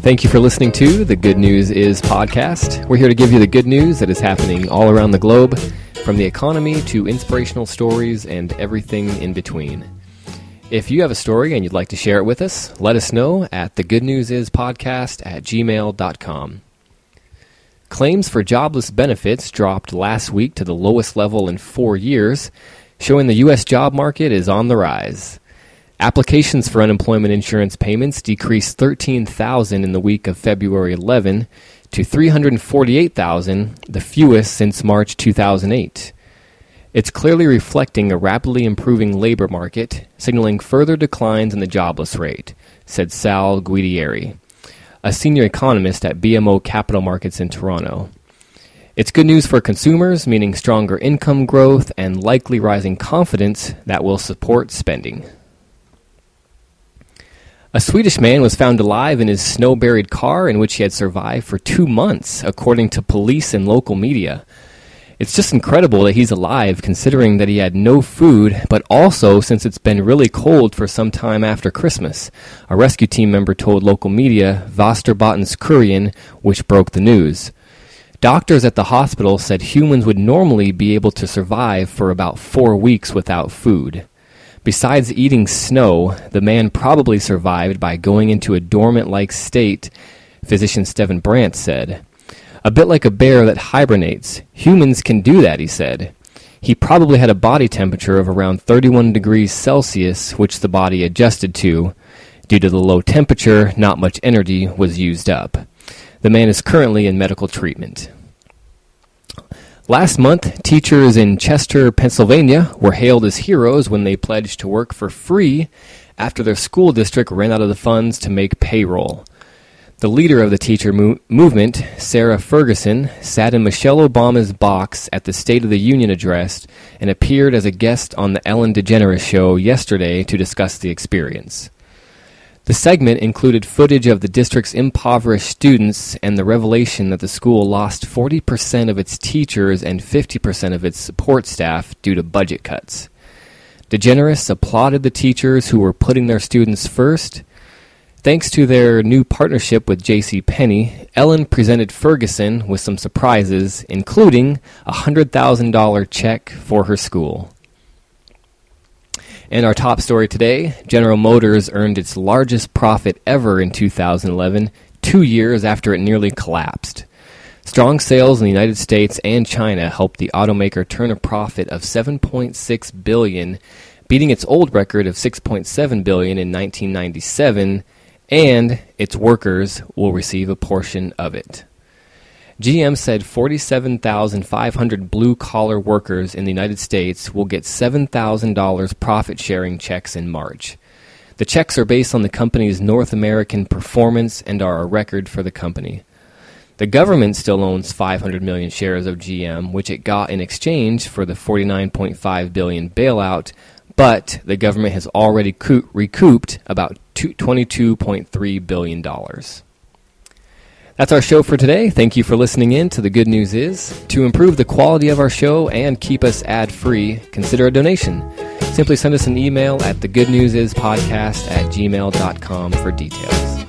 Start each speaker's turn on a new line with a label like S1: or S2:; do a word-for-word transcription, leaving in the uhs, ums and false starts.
S1: Thank you for listening to the Good News Is podcast. We're here to give you the good news that is happening all around the globe, from the economy to inspirational stories and everything in between. If you have a story and you'd like to share it with us, let us know at the good news is podcast at gmail dot com. Claims for jobless benefits dropped last week to the lowest level in four years, showing the U S job market is on the rise. Applications for unemployment insurance payments decreased thirteen thousand in the week of February eleventh to three hundred forty-eight thousand, the fewest since March two thousand eight. It's clearly reflecting a rapidly improving labor market, signaling further declines in the jobless rate, said Sal Guidieri, a senior economist at B M O Capital Markets in Toronto. It's good news for consumers, meaning stronger income growth and likely rising confidence that will support spending. A Swedish man was found alive in his snow-buried car in which he had survived for two months, according to police and local media. It's just incredible that he's alive, considering that he had no food, but also since it's been really cold for some time after Christmas, a rescue team member told local media Västerbottenskuriren, which broke the news. Doctors at the hospital said humans would normally be able to survive for about four weeks without food. Besides eating snow, the man probably survived by going into a dormant-like state, physician Steven Brandt said. A bit like a bear that hibernates. Humans can do that, he said. He probably had a body temperature of around thirty-one degrees Celsius, which the body adjusted to. Due to the low temperature, not much energy was used up. The man is currently in medical treatment. Last month, teachers in Chester, Pennsylvania were hailed as heroes when they pledged to work for free after their school district ran out of the funds to make payroll. The leader of the teacher mo- movement, Sarah Ferguson, sat in Michelle Obama's box at the State of the Union address and appeared as a guest on the Ellen DeGeneres show yesterday to discuss the experience. The segment included footage of the district's impoverished students and the revelation that the school lost forty percent of its teachers and fifty percent of its support staff due to budget cuts. DeGeneres applauded the teachers who were putting their students first. Thanks to their new partnership with J C Penney, Ellen presented Ferguson with some surprises, including a one hundred thousand dollars check for her school. And our top story today, General Motors earned its largest profit ever in two thousand eleven, two years after it nearly collapsed. Strong sales in the United States and China helped the automaker turn a profit of seven point six billion dollars, beating its old record of six point seven billion dollars in nineteen ninety-seven, and its workers will receive a portion of it. G M said forty-seven thousand five hundred blue-collar workers in the United States will get seven thousand dollars profit-sharing checks in March. The checks are based on the company's North American performance and are a record for the company. The government still owns five hundred million shares of G M, which it got in exchange for the forty-nine point five billion dollars bailout, but the government has already co- recouped about twenty-two point three billion dollars. That's our show for today. Thank you for listening in to The Good News Is. To improve the quality of our show and keep us ad-free, consider a donation. Simply send us an email at the good news is podcast at gmail dot com for details.